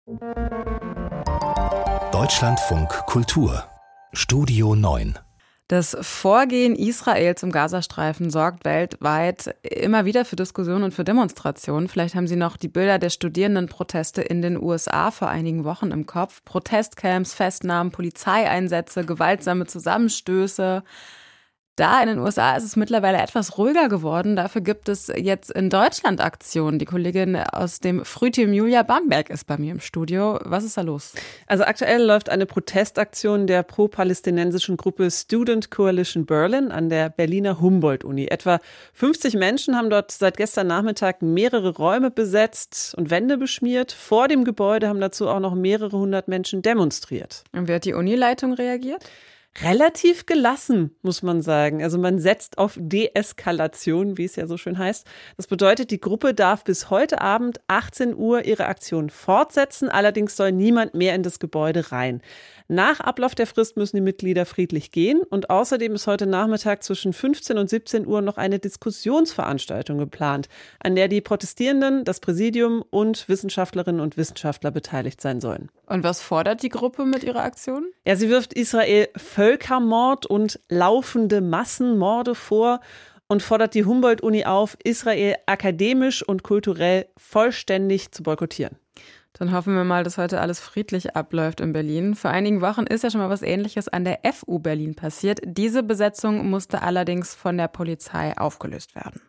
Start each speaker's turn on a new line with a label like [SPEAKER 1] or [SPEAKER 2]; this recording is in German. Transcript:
[SPEAKER 1] Deutschlandfunk Kultur Studio 9.
[SPEAKER 2] Das Vorgehen Israels im Gazastreifen sorgt weltweit immer wieder für Diskussionen und für Demonstrationen. Vielleicht haben Sie noch die Bilder der Studierendenproteste in den USA vor einigen Wochen im Kopf. Protestcamps, Festnahmen, Polizeieinsätze, gewaltsame Zusammenstöße. Da in den USA ist es mittlerweile etwas ruhiger geworden. Dafür gibt es jetzt in Deutschland Aktionen. Die Kollegin aus dem Frühteam Julia Bamberg ist bei mir im Studio. Was ist da los?
[SPEAKER 3] Also aktuell läuft eine Protestaktion der pro-palästinensischen Gruppe Student Coalition Berlin an der Berliner Humboldt-Uni. Etwa 50 Menschen haben dort seit gestern Nachmittag mehrere Räume besetzt und Wände beschmiert. Vor dem Gebäude haben dazu auch noch mehrere hundert Menschen demonstriert.
[SPEAKER 2] Und wie hat die Unileitung reagiert?
[SPEAKER 3] Relativ gelassen, muss man sagen. Also man setzt auf Deeskalation, wie es ja so schön heißt. Das bedeutet, die Gruppe darf bis heute Abend 18 Uhr ihre Aktion fortsetzen. Allerdings soll niemand mehr in das Gebäude rein. Nach Ablauf der Frist müssen die Mitglieder friedlich gehen. Und außerdem ist heute Nachmittag zwischen 15 und 17 Uhr noch eine Diskussionsveranstaltung geplant, an der die Protestierenden, das Präsidium und Wissenschaftlerinnen und Wissenschaftler beteiligt sein sollen.
[SPEAKER 2] Und was fordert die Gruppe mit ihrer Aktion?
[SPEAKER 3] Ja, sie wirft Israel Völkermord und laufende Massenmorde vor und fordert die Humboldt-Uni auf, Israel akademisch und kulturell vollständig zu boykottieren.
[SPEAKER 2] Dann hoffen wir mal, dass heute alles friedlich abläuft in Berlin. Vor einigen Wochen ist ja schon mal was Ähnliches an der FU Berlin passiert. Diese Besetzung musste allerdings von der Polizei aufgelöst werden.